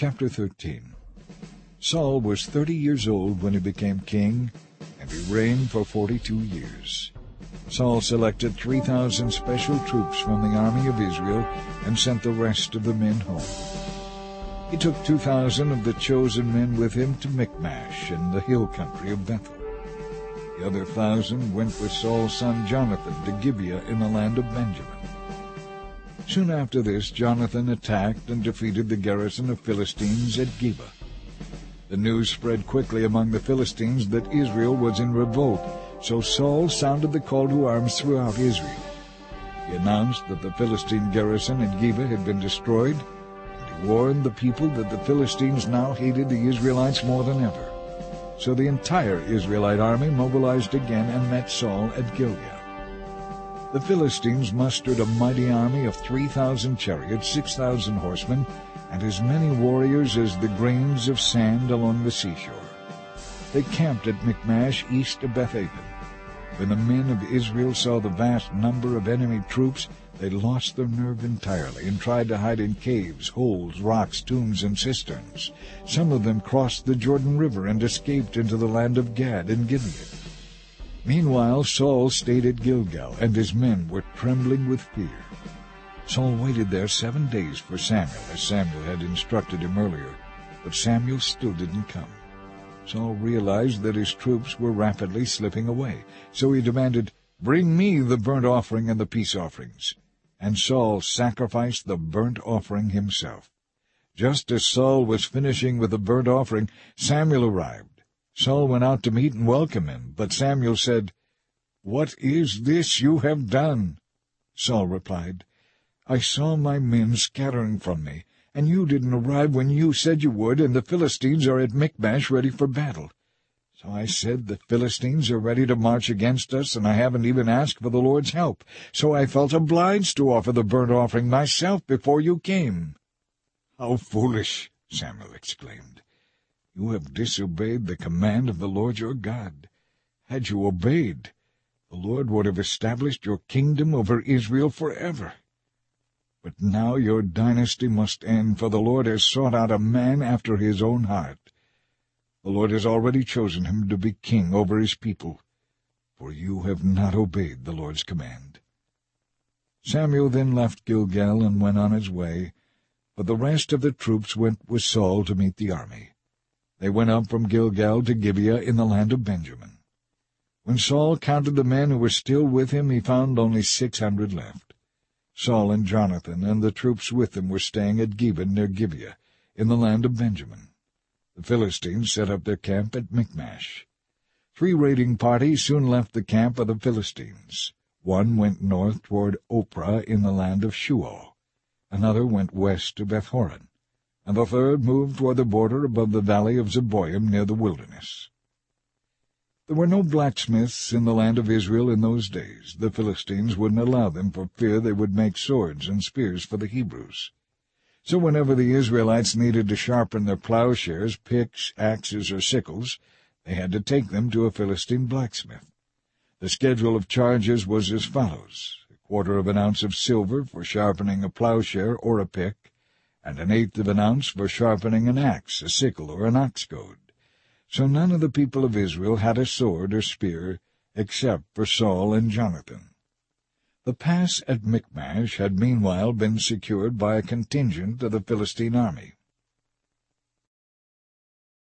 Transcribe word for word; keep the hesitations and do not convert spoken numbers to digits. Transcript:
Chapter thirteen. Saul was thirty years old when he became king, and he reigned for forty-two years. Saul selected three thousand special troops from the army of Israel and sent the rest of the men home. He took two thousand of the chosen men with him to Michmash in the hill country of Bethel. The other thousand went with Saul's son Jonathan to Gibeah in the land of Benjamin. Soon after this, Jonathan attacked and defeated the garrison of Philistines at Geba. The news spread quickly among the Philistines that Israel was in revolt, so Saul sounded the call to arms throughout Israel. He announced that the Philistine garrison at Geba had been destroyed, and he warned the people that the Philistines now hated the Israelites more than ever. So the entire Israelite army mobilized again and met Saul at Gilgal. The Philistines mustered a mighty army of three thousand chariots, six thousand horsemen, and as many warriors as the grains of sand along the seashore. They camped at Michmash east of Bethaven. When the men of Israel saw the vast number of enemy troops, they lost their nerve entirely and tried to hide in caves, holes, rocks, tombs, and cisterns. Some of them crossed the Jordan River and escaped into the land of Gad and Gilead. Meanwhile, Saul stayed at Gilgal, and his men were trembling with fear. Saul waited there seven days for Samuel, as Samuel had instructed him earlier, but Samuel still didn't come. Saul realized that his troops were rapidly slipping away, so he demanded, "Bring me the burnt offering and the peace offerings." And Saul sacrificed the burnt offering himself. Just as Saul was finishing with the burnt offering, Samuel arrived. Saul went out to meet and welcome him, but Samuel said, "What is this you have done?" Saul replied, "I saw my men scattering from me, and you didn't arrive when you said you would, and the Philistines are at Michmash ready for battle. So I said, the Philistines are ready to march against us, and I haven't even asked for the Lord's help. So I felt obliged to offer the burnt offering myself before you came." "How foolish!" Samuel exclaimed. "You have disobeyed the command of the Lord your God. Had you obeyed, the Lord would have established your kingdom over Israel forever. But now your dynasty must end, for the Lord has sought out a man after his own heart. The Lord has already chosen him to be king over his people, for you have not obeyed the Lord's command." Samuel then left Gilgal and went on his way, but the rest of the troops went with Saul to meet the army. They went up from Gilgal to Gibeah in the land of Benjamin. When Saul counted the men who were still with him, he found only six hundred left. Saul and Jonathan and the troops with them were staying at Geba near Gibeah, in the land of Benjamin. The Philistines set up their camp at Michmash. Three raiding parties soon left the camp of the Philistines. One went north toward Ophrah in the land of Shual. Another went west to Beth-horon, and the third moved toward the border above the valley of Zeboim near the wilderness. There were no blacksmiths in the land of Israel in those days. The Philistines wouldn't allow them for fear they would make swords and spears for the Hebrews. So whenever the Israelites needed to sharpen their plowshares, picks, axes, or sickles, they had to take them to a Philistine blacksmith. The schedule of charges was as follows: a quarter of an ounce of silver for sharpening a plowshare or a pick, and an eighth of an ounce for sharpening an axe, a sickle, or an ox goad. So none of the people of Israel had a sword or spear, except for Saul and Jonathan. The pass at Michmash had meanwhile been secured by a contingent of the Philistine army.